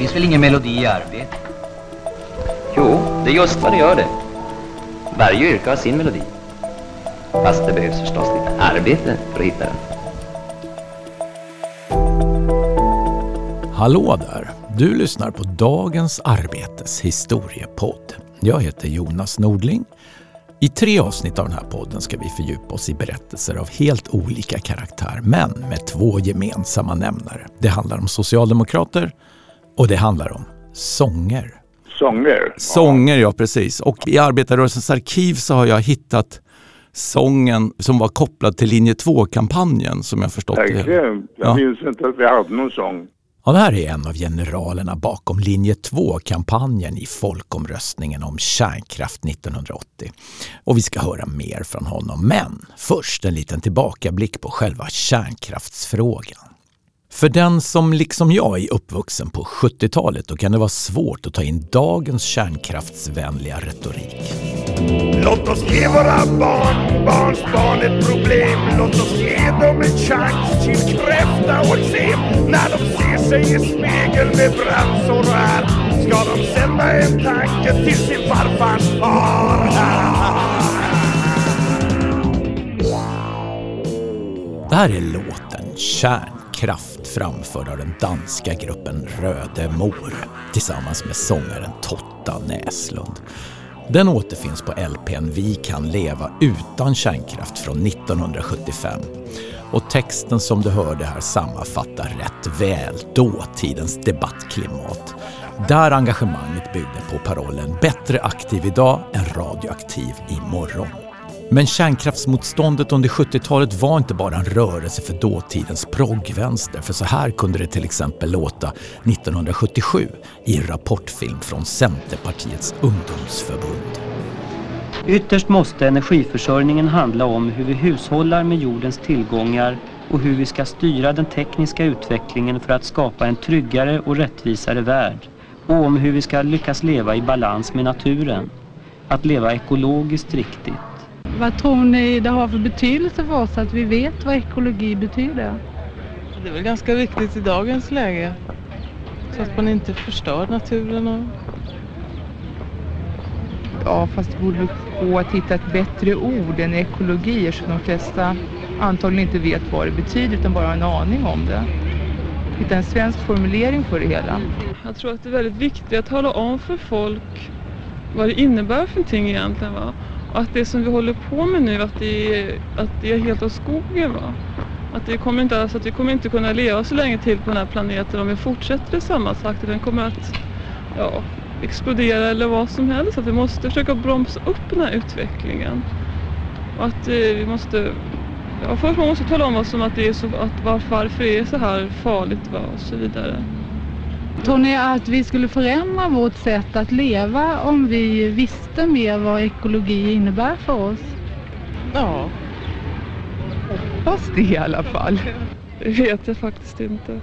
finns väl ingen melodi i arbete? Jo, det är just vad det gör det. Varje yrke har sin melodi. Fast det behövs förstås lite arbete för att hitta den. Hallå där! Du lyssnar på dagens Arbetes historiepodd. Jag heter Jonas Nordling. I 3 avsnitt av den här podden ska vi fördjupa oss i berättelser av helt olika karaktär, men med 2 gemensamma nämnare. Det handlar om socialdemokrater och det handlar om sånger. Sånger, ja precis. Och i Arbetarrörelsens arkiv så har jag hittat sången som var kopplad till linje 2-kampanjen, som jag förstått det. Jag minns inte att vi hade någon sång. Ja, det här är en av generalerna bakom linje 2-kampanjen i folkomröstningen om kärnkraft 1980. Och vi ska höra mer från honom. Men först en liten tillbakablick på själva kärnkraftsfrågan. För den som liksom jag är uppvuxen på 70-talet, då kan det vara svårt att ta in dagens kärnkraftsvänliga retorik. Låt oss ge våra barns barn ett problem. Låt oss ge dem en chans till kräfta och eksem. När de ser sig i spegel med brandsår här, ska de sända en tanke till sin farfars far. Det här är låten Kärnkraft, framförd av den danska gruppen Röde Mor tillsammans med sångaren Totta Näslund. Den återfinns på LP:n Vi kan leva utan kärnkraft från 1975. Och texten som du hörde här sammanfattar rätt väl dåtidens debattklimat, där engagemanget byggde på parollen bättre aktiv idag än radioaktiv imorgon. Men kärnkraftsmotståndet under 70-talet var inte bara en rörelse för dåtidens proggvänster, för så här kunde det till exempel låta 1977 i rapportfilm från Centerpartiets ungdomsförbund. Ytterst måste energiförsörjningen handla om hur vi hushållar med jordens tillgångar och hur vi ska styra den tekniska utvecklingen för att skapa en tryggare och rättvisare värld, och om hur vi ska lyckas leva i balans med naturen, att leva ekologiskt riktigt. Vad tror ni det har för betydelse för oss att vi vet vad ekologi betyder? Det är väl ganska viktigt i dagens läge. Så att man inte förstör naturen. Ja, fast det borde gå att hitta ett bättre ord än ekologi, eftersom de flesta antagligen inte vet vad det betyder utan bara har en aning om det. Hitta en svensk formulering för det hela. Jag tror att det är väldigt viktigt att tala om för folk vad det innebär för någonting egentligen, va? Och att det som vi håller på med nu, att det är helt av skogen, va? Att vi kommer inte kunna leva så länge till på den här planeten om vi fortsätter i samma takt. Den kommer att explodera eller vad som helst. Att vi måste försöka bromsa upp den här utvecklingen. Och att vi måste... Ja, först man måste tala om oss om att det är så, att varför det är så här farligt, va? Och så vidare. Tror ni att vi skulle förändra vårt sätt att leva om vi visste mer vad ekologi innebär för oss? Ja. Hoppas det i alla fall. Det vet jag faktiskt inte.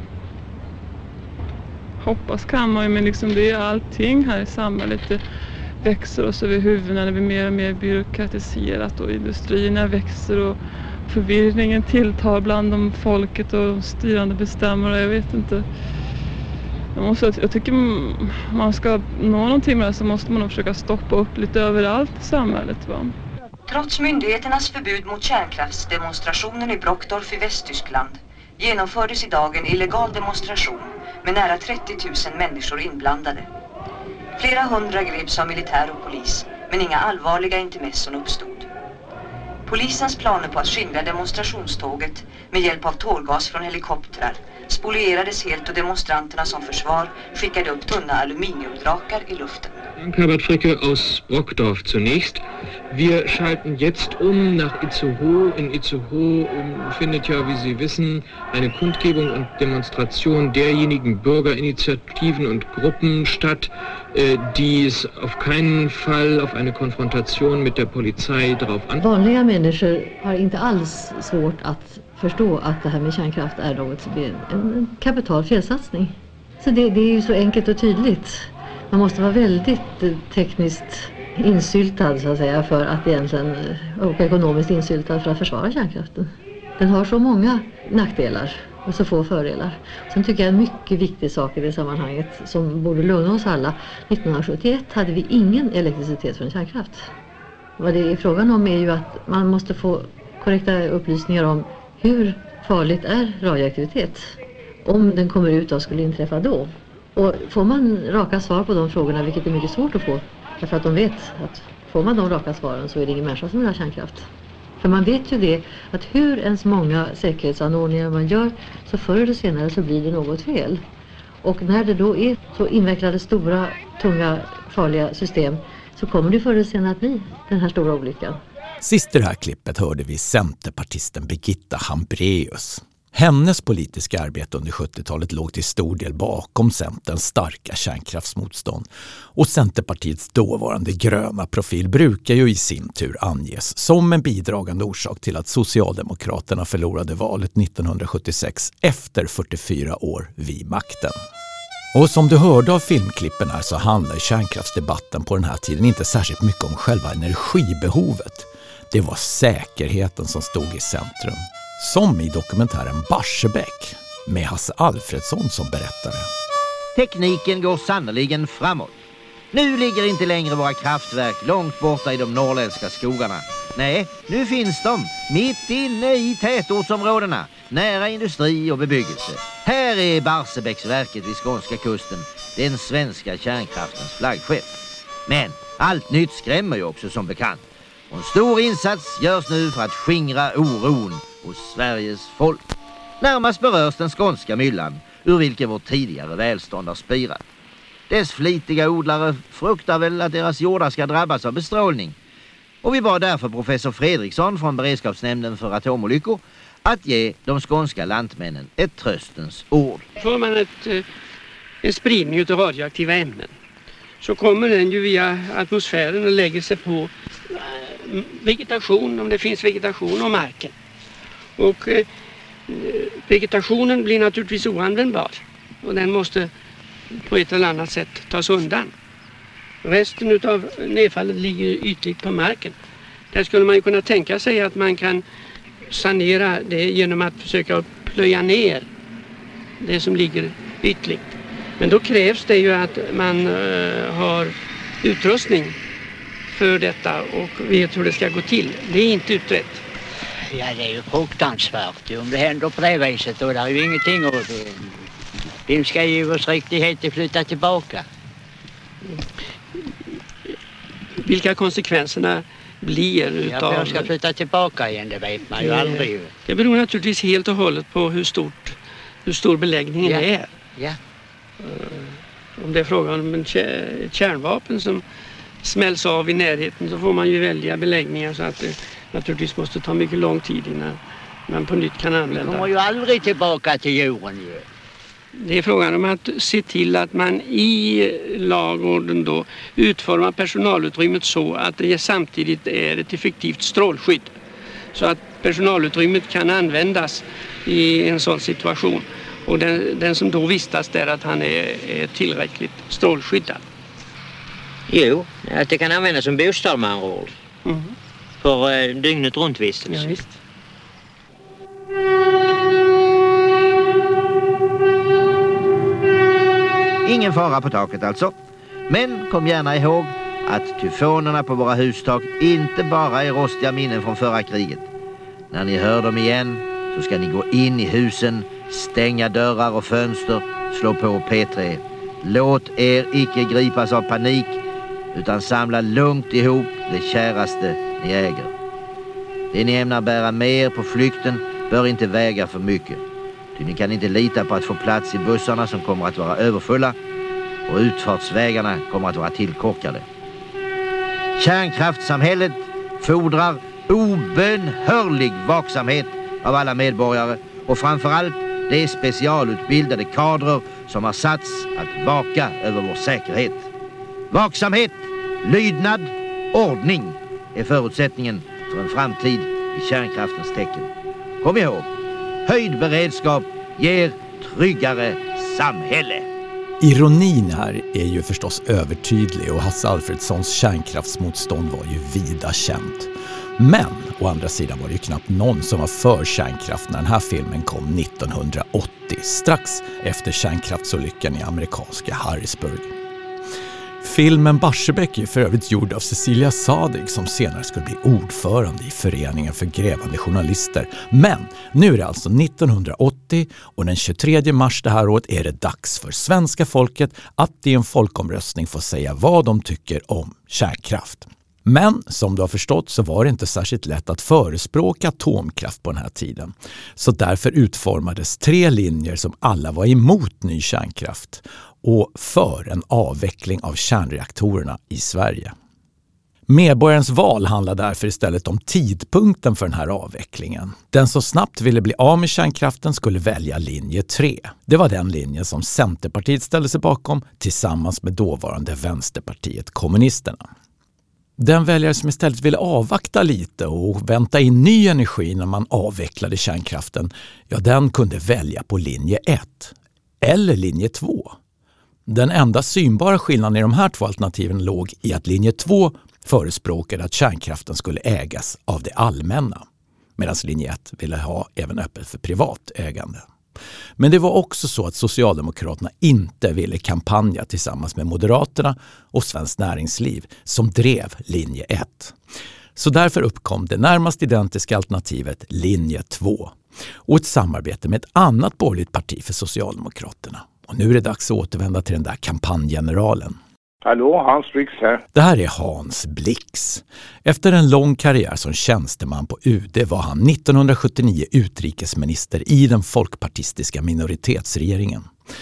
Hoppas kan man ju, men liksom det är allting här i samhället. Det växer oss över huvudena, det blir mer och mer byråkratiserat och industrierna växer och förvirringen tilltar bland de folket och de styrande bestämmare. Jag vet inte. Jag tycker man ska nå någonting med det, så måste man nog försöka stoppa upp lite överallt i samhället, va? Trots myndigheternas förbud mot kärnkraftsdemonstrationen i Brockdorf i Västtyskland genomfördes idag en illegal demonstration med nära 30 000 människor inblandade. Flera hundra greps av militär och polis, men inga allvarliga intermesson uppstod. Polisens planer på att skingra demonstrationståget med hjälp av tårgas från helikoptrar spolierades helt och demonstranterna som försvar skickade upp tunna aluminiumdrakar i luften. Herbert Fricke aus Brockdorf zunächst. Wir schalten jetzt nach Itzehoe. In Itzehoe findet ja, wie Sie wissen, eine Kundgebung und Demonstration derjenigen Bürgerinitiativen und Gruppen statt, die es auf keinen Fall auf eine Konfrontation mit der Polizei drauf an. Vanliga människor har inte alls svårt att förstå att det här med kärnkraft är en kapital felsatsning. Så det är ju så enkelt och tydligt. Man måste vara väldigt tekniskt insyltad så att säga för att egentligen, och ekonomiskt insyltad för att försvara kärnkraften. Den har så många nackdelar och så få fördelar. Sen tycker jag en mycket viktig sak i det sammanhanget som borde lugna oss alla. 1971 hade vi ingen elektricitet från kärnkraft. Vad det är frågan om är ju att man måste få korrekta upplysningar om hur farligt är radioaktivitet. Om den kommer ut och skulle inträffa då. Och får man raka svar på de frågorna, vilket är mycket svårt att få. Därför att de vet att får man de raka svaren så är det ingen människa som vill ha kärnkraft. För man vet ju det att hur ens många säkerhetsanordningar man gör så förr eller senare så blir det något fel. Och när det då är så invecklade stora, tunga, farliga system så kommer det förr eller senare att bli den här stora olyckan. Sist i det här klippet hörde vi centerpartisten Birgitta Hambraeus. Hennes politiska arbete under 70-talet låg till stor del bakom Centerns starka kärnkraftsmotstånd. Och Centerpartiets dåvarande gröna profil brukar ju i sin tur anges som en bidragande orsak till att Socialdemokraterna förlorade valet 1976 efter 44 år vid makten. Och som du hörde av filmklippen här så handlar kärnkraftsdebatten på den här tiden inte särskilt mycket om själva energibehovet. Det var säkerheten som stod i centrum. Som i dokumentären Barsebäck med Hasse Alfredsson som berättare. Tekniken går sannoliken framåt. Nu ligger inte längre våra kraftverk långt borta i de norrländska skogarna. Nej, nu finns de mitt inne i tätortsområdena, nära industri och bebyggelse. Här är Barsebäcksverket vid skånska kusten, den svenska kärnkraftens flaggskepp. Men allt nytt skrämmer ju också som bekant. Och en stor insats görs nu för att skingra oron hos Sveriges folk. Närmast berörs den skånska myllan, ur vilken vårt tidigare välstånd har spirat. Dess flitiga odlare fruktar väl att deras jordar ska drabbas av bestrålning. Och vi bad därför professor Fredriksson från Beredskapsnämnden för atomolyckor att ge de skånska lantmännen ett tröstens ord. Får man en spridning av radioaktiva ämnen så kommer den ju via atmosfären och lägger sig på vegetation, om det finns vegetation, och marken. Och vegetationen blir naturligtvis oanvändbar och den måste på ett eller annat sätt tas undan. Resten av nedfallet ligger ytligt på marken. Där skulle man ju kunna tänka sig att man kan sanera det genom att försöka plöja ner det som ligger ytligt. Men då krävs det ju att man har utrustning för detta och vet hur det ska gå till. Det är inte utrett. Ja, det är ju fruktansvärt om det händer på det viset, och det är ju ingenting att... Vem ska ge oss riktighet att flytta tillbaka? Vilka konsekvenserna blir utav... Ja, jag ska flytta tillbaka igen, det vet man ju aldrig. Det beror naturligtvis helt och hållet på hur stor beläggningen är. Ja. Om det är frågan om ett kärnvapen som smälls av i närheten så får man ju välja beläggningar, så att det naturligtvis måste ta mycket lång tid innan man på nytt kan använda. Det kommer ju aldrig tillbaka till jorden ju. Det är frågan om att se till att man i lagorden då utformar personalutrymmet så att det samtidigt är ett effektivt strålskydd. Så att personalutrymmet kan användas i en sån situation. Och den som då vistas där, att han är tillräckligt strålskyddad. Jo, att det kan användas som bostad med andra ord. Mm. För dygnet runt vistelse. Ja, visst. Ingen fara på taket alltså. Men kom gärna ihåg att tyfonerna på våra hustak inte bara är rostiga minnen från förra kriget. När ni hör dem igen så ska ni gå in i husen, stänga dörrar och fönster, slå på P3. Låt er icke gripas av panik, utan samla lugnt ihop det käraste ni äger. Det ni ämnar bära med er på flykten bör inte väga för mycket. Ty ni kan inte lita på att få plats i bussarna som kommer att vara överfulla, och utfartsvägarna kommer att vara tillkorkade. Kärnkraftssamhället fordrar obönhörlig vaksamhet av alla medborgare, och framförallt de specialutbildade kadrer som har satts att vaka över vår säkerhet. Vaksamhet, lydnad, ordning är förutsättningen för en framtid i kärnkraftens tecken. Kom ihåg, höjd beredskap ger tryggare samhälle. Ironin här är ju förstås övertydlig, och Hasse Alfredssons kärnkraftsmotstånd var ju vida känt. Men å andra sidan var det ju knappt någon som var för kärnkraft när den här filmen kom 1980, strax efter kärnkraftsolyckan i amerikanska Harrisburg. Filmen Barsebäck är för övrigt gjord av Cecilia Sadig som senare skulle bli ordförande i Föreningen för grävande journalister. Men nu är det alltså 1980 och den 23 mars det här året är det dags för svenska folket att i en folkomröstning få säga vad de tycker om kärnkraft. Men som du har förstått så var det inte särskilt lätt att förespråka atomkraft på den här tiden. Så därför utformades 3 linjer som alla var emot ny kärnkraft och för en avveckling av kärnreaktorerna i Sverige. Medborgarens val handlar därför istället om tidpunkten för den här avvecklingen. Den som snabbt ville bli av med kärnkraften skulle välja linje 3. Det var den linjen som Centerpartiet ställde sig bakom tillsammans med dåvarande Vänsterpartiet kommunisterna. Den väljare som istället ville avvakta lite och vänta in ny energi när man avvecklade kärnkraften, ja, den kunde välja på linje 1 eller linje 2. Den enda synbara skillnaden i de här 2 alternativen låg i att linje 2 förespråkade att kärnkraften skulle ägas av det allmänna, medan linje 1 ville ha även öppet för privat ägande. Men det var också så att Socialdemokraterna inte ville kampanja tillsammans med Moderaterna och Svenskt Näringsliv som drev linje 1. Så därför uppkom det närmast identiska alternativet linje 2 och ett samarbete med ett annat borgerligt parti för Socialdemokraterna. Och nu är det dags att återvända till den där kampanjgeneralen. Hallå, Hans Blix här. Det här är Hans Blix. Efter en lång karriär som tjänsteman på UD var han 1979 utrikesminister i den folkpartistiska minoritetsregeringen.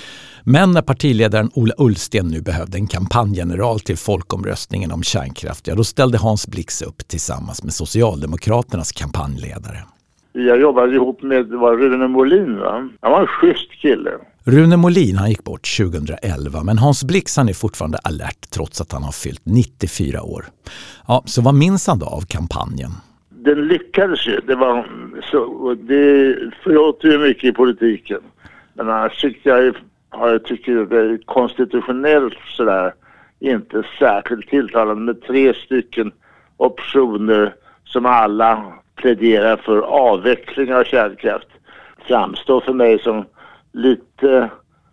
Men när partiledaren Ola Ullsten nu behövde en kampanjgeneral till folkomröstningen om kärnkraft, ja, då ställde Hans Blix upp tillsammans med Socialdemokraternas kampanjledare. Jag jobbade ihop med Rune Molin, va? Han var en schysst kille. Rune Molin, han gick bort 2011, men Hans Blix, han är fortfarande alert trots att han har fyllt 94 år. Ja, så vad minns han då av kampanjen? Den lyckades ju. Det var så, det förlåter ju mycket i politiken. Men annars tycker att det är konstitutionellt sådär inte särskilt tilltalande med 3 stycken optioner som alla pläderar för avveckling av kärnkraft. Framstår för mig som lite,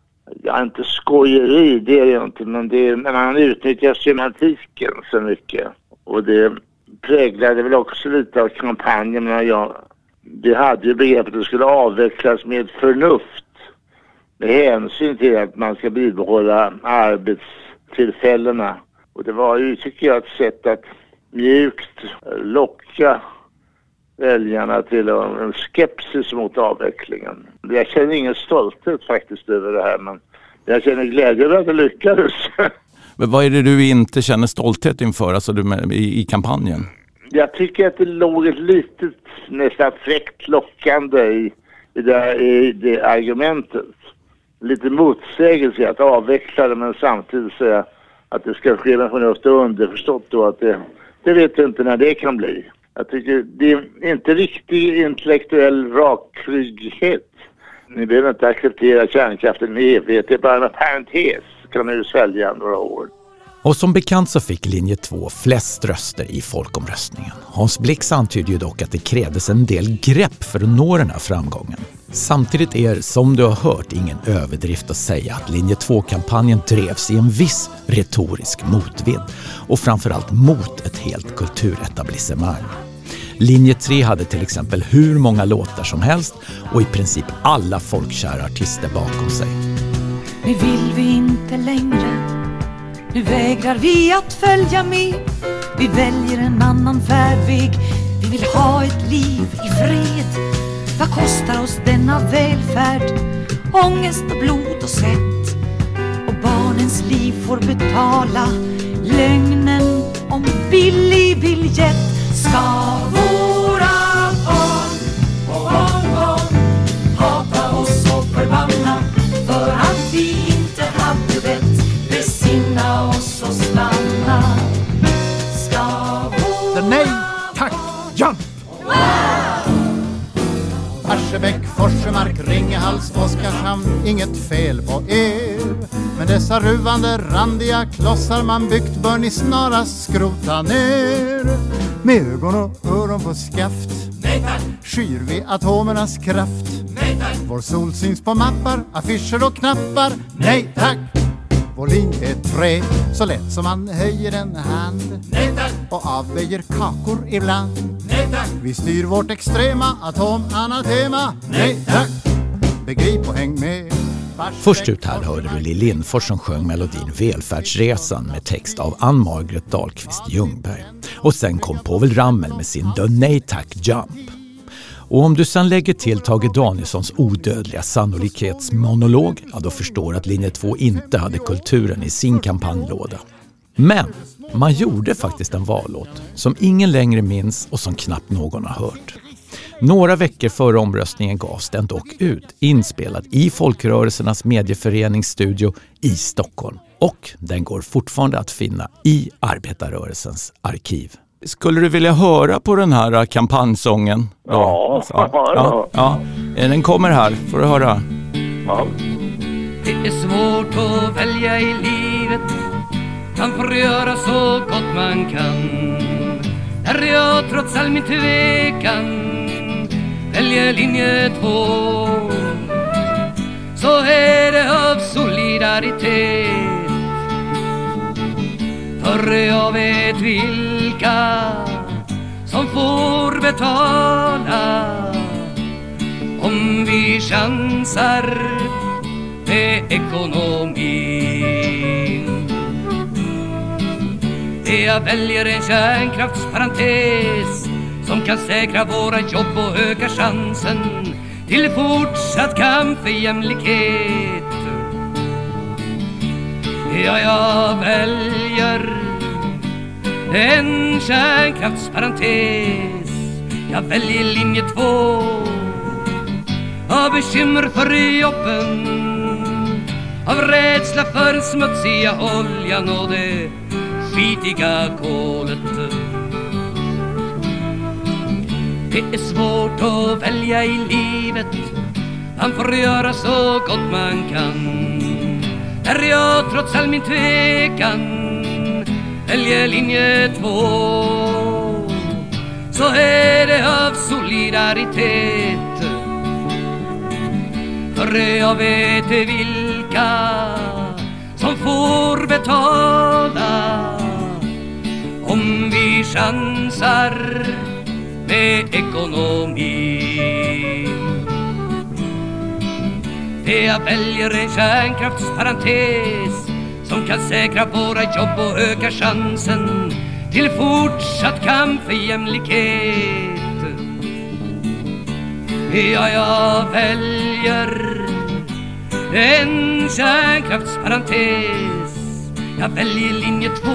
inte skojeri, det är det inte, men han utnyttjar semantiken så mycket. Och det präglade väl också lite av kampanjen, men det hade ju begreppet att det skulle avvecklas med förnuft. Med hänsyn till att man ska bibehålla arbetstillfällena. Och det var ju, tycker jag, ett sätt att mjukt locka väljarna till en skepsis mot avvecklingen. Jag känner ingen stolthet faktiskt över det här, men jag känner glädje över att det lyckades. Men vad är det du inte känner stolthet inför, alltså i kampanjen? Jag tycker att det låg ett litet, nästan fräckt lockande i det argumentet. Lite motsägelse att avveckla det, men samtidigt säga att det ska ske med förnuft och underförstått då att det vet jag inte när det kan bli. Jag tycker det är inte riktig intellektuell rakrygghet. Ni behöver inte acceptera kärnkraften i evighet. Det är bara en parentes. Kan man ju svälja några år. Och som bekant så fick linje 2 flest röster i folkomröstningen. Hans Blix antyder ju dock att det krävdes en del grepp för att nå den här framgången. Samtidigt är, som du har hört, ingen överdrift att säga att linje 2-kampanjen drevs i en viss retorisk motvind och framförallt mot ett helt kulturetablissemang. Linje 3 hade till exempel hur många låtar som helst och i princip alla folkkära artister bakom sig. Nu vill vi inte längre, nu vägrar vi att följa med. Vi väljer en annan färdväg, vi vill ha ett liv i fred. Vad kostar oss denna välfärd? Ångest och blod och svett. Och barnens liv får betala lögnen om billig biljett. Ska våra barn och barnbarn hata oss och förbanna för att vi inte hade vett? Besinna oss och stanna. Ska våra nej, tack, Jan! Barsebäck, Forsmark, Ringhals, Oskarshamn, inget fel på er. Men dessa ruvande, randiga klossar man byggt bör ni snarast skrota ner. Med ögon och öron på skaft, nej tack, skyr vi atomernas kraft. Nej tack, vår sol syns på mappar, affischer och knappar. Nej tack, vår linje är trä, så lätt som man höjer en hand. Nej tack, och avböjer kakor ibland. Nej tack, vi styr vårt extrema atomanatema. Nej tack, begrip och häng med. Först ut här hörde vi Lill Lindfors som sjöng melodin Välfärdsresan med text av Ann-Margret Dahlqvist Ljungberg. Och sen kom Povel Ramel med sin The Nej Tack Jump. Och om du sen lägger till Tage Danielssons odödliga sannolikhetsmonolog, ja, då förstår att linje 2 inte hade kulturen i sin kampanjlåda. Men man gjorde faktiskt en vallåt som ingen längre minns och som knappt någon har hört. Några veckor före omröstningen gavs den dock ut, inspelad i Folkrörelsernas medieföreningsstudio i Stockholm. Och den går fortfarande att finna i Arbetarrörelsens arkiv. Skulle du vilja höra på den här kampanjsången? Ja. Den kommer här, får du höra. Ja. Det är svårt att välja i livet, man får göra så gott man kan. Där jag trots all min tvekan väljer linje 2, så är det av solidaritet. För jag vet vilka som får betala om vi chansar med ekonomin. Jag väljer en kärnkraftsparentes som kan säkra våra jobb och öka chansen till fortsatt kamp för jämlikhet. Ja, jag väljer en kärnkraftsparentes. Jag väljer linje 2 av bekymmer för jobben, av rädsla för smutsiga oljan och det skitiga kolet. Det är svårt att välja i livet, man får göra så gott man kan. Där jag trots all min tvekan väljer linje 2, så är det av solidaritet. För jag vet vilka som får betala om vi chansar med ekonomin. Jag väljer en kärnkraftsparentes som kan säkra våra jobb och öka chansen till fortsatt kamp för jämlikhet. Ja, jag väljer en kärnkraftsparentes. Jag väljer linje 2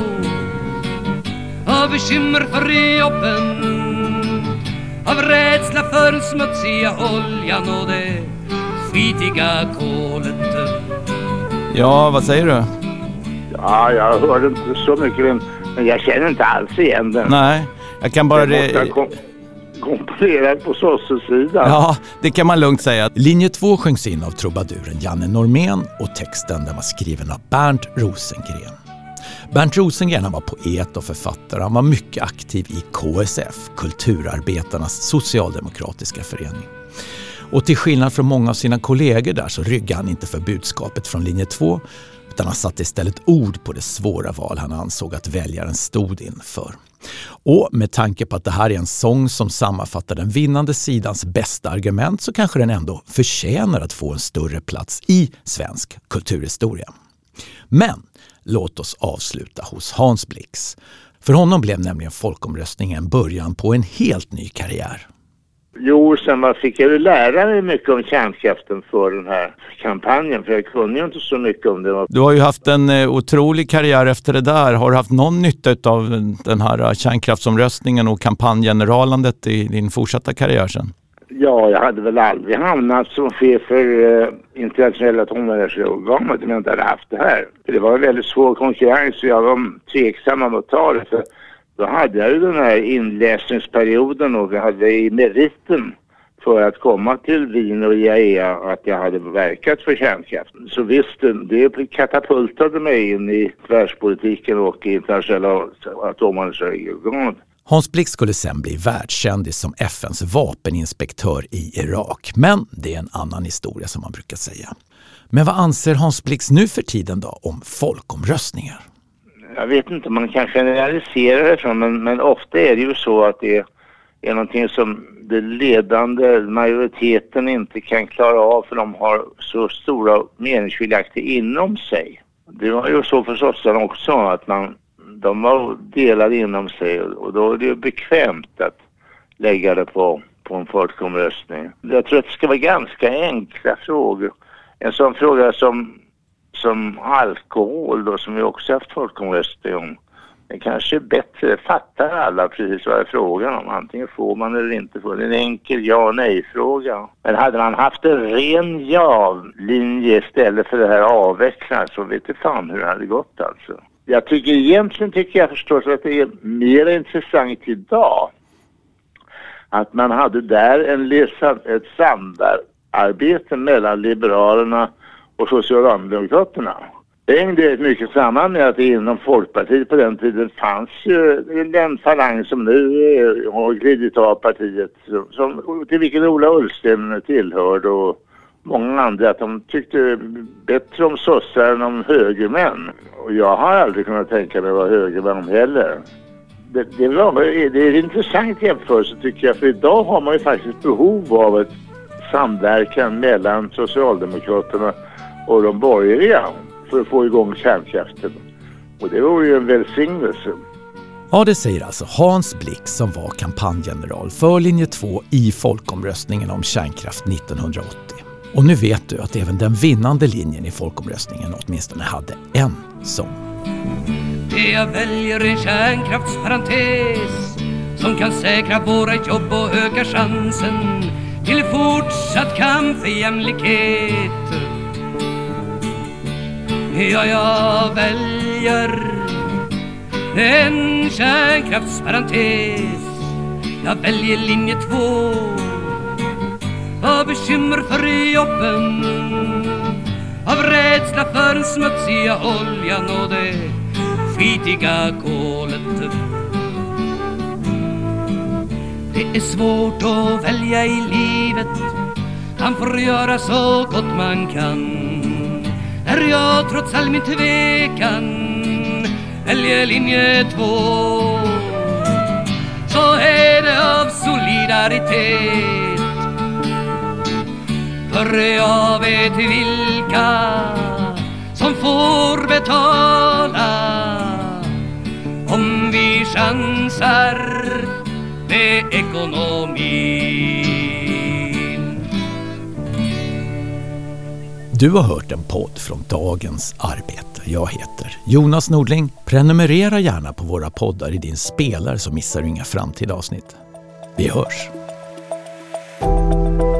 av bekymmer för jobben, av rädsla för den smutsiga oljan och det skitiga kolet. Ja, vad säger du? Ja, jag hörde inte så mycket, men jag känner inte alls igen den. Nej, jag kan bara... komponerat på sossesidan. Ja, det kan man lugnt säga. Linje 2 sjöngs in av trubaduren Janne Normén och texten den var skriven av Bernt Rosengren. Bernt Rosengren han var poet och författare. Han var mycket aktiv i KSF, Kulturarbetarnas socialdemokratiska förening. Och till skillnad från många av sina kollegor där så ryggade han inte för budskapet från linje 2, utan han satte istället ord på det svåra val han ansåg att väljaren stod inför. Och med tanke på att det här är en sång som sammanfattar den vinnande sidans bästa argument så kanske den ändå förtjänar att få en större plats i svensk kulturhistoria. Men låt oss avsluta hos Hans Blix. För honom blev nämligen folkomröstningen början på en helt ny karriär. Jo, sen fick jag ju lära mig mycket om kärnkraften för den här kampanjen, för jag kunde ju inte så mycket om det. Du har ju haft en otrolig karriär efter det där. Har du haft någon nytta av den här kärnkraftsomröstningen och kampanjgeneralandet i din fortsatta karriär sen? Ja, jag hade väl aldrig hamnat som chef för internationella atomenergiorganet om jag inte hade haft det här. Det var en väldigt svår konkurrens och jag var tveksam om att ta det, för då hade jag ju den här inläsningsperioden och jag hade i meriten för att komma till Wien och IAEA att jag hade verkat för kärnkraften. Så visst, det katapultade mig in i världspolitiken och i internationella atomenergiorganet. Hans Blix skulle sen bli världskändis som FNs vapeninspektör i Irak. Men det är en annan historia som man brukar säga. Men vad anser Hans Blix nu för tiden då om folkomröstningar? Jag vet inte, man kan generalisera det från, men ofta är det ju så att det är någonting som den ledande majoriteten inte kan klara av för de har så stora meningsskiljaktigheter inom sig. Det var ju så för sossarna också att de var delade inom sig och då är det ju bekvämt att lägga det på en folkomröstning. Jag tror att det ska vara ganska enkla frågor. En sån fråga som alkohol då, som vi också haft folkomröstning om. Det kanske är bättre, fattar alla precis vad det är frågan om. Antingen får man eller inte får. Det är en enkel ja-nej-fråga. Men hade man haft en ren ja-linje istället för det här avvecklandet så vet jag fan hur det hade gått alltså. Egentligen tycker jag förstås att det är mer intressant idag att man hade där ett samarbete mellan Liberalerna och Socialdemokraterna. Det hängde mycket samman med att det inom Folkpartiet på den tiden fanns ju den falang som nu har glidit av partiet till vilken Ola Ullsten tillhörde och många andra, att de tyckte bättre om sossar än om högermän. Och jag har aldrig kunnat tänka mig att vara högermän heller. Det är en intressant jämförelse tycker jag, för idag har man ju faktiskt behov av ett samverkan mellan Socialdemokraterna och de borgerliga för att få igång kärnkraften. Och det vore ju en välsignelse. Ja, det säger alltså Hans Blix som var kampanjgeneral för linje 2 i folkomröstningen om kärnkraft 1980. Och nu vet du att även den vinnande linjen i folkomröstningen åtminstone hade en sång. Det jag väljer en kärnkraftsparentes som kan säkra våra jobb och öka chansen till fortsatt kamp för jämlikhet. Ja, jag väljer en kärnkraftsparentes. Jag väljer linje 2 av bekymmer för jobben, av rädsla för den smutsiga oljan och det skitiga kolet. Det är svårt att välja i livet, man får göra så gott man kan. När jag trots all min tvekan väljer linje 2, så är det av solidaritet. För jag vet vilka som får betala om vi chansar med ekonomin. Du har hört en podd från Dagens Arbete. Jag heter Jonas Nordling. Prenumerera gärna på våra poddar i din spelare så missar du inga framtida avsnitt. Vi hörs!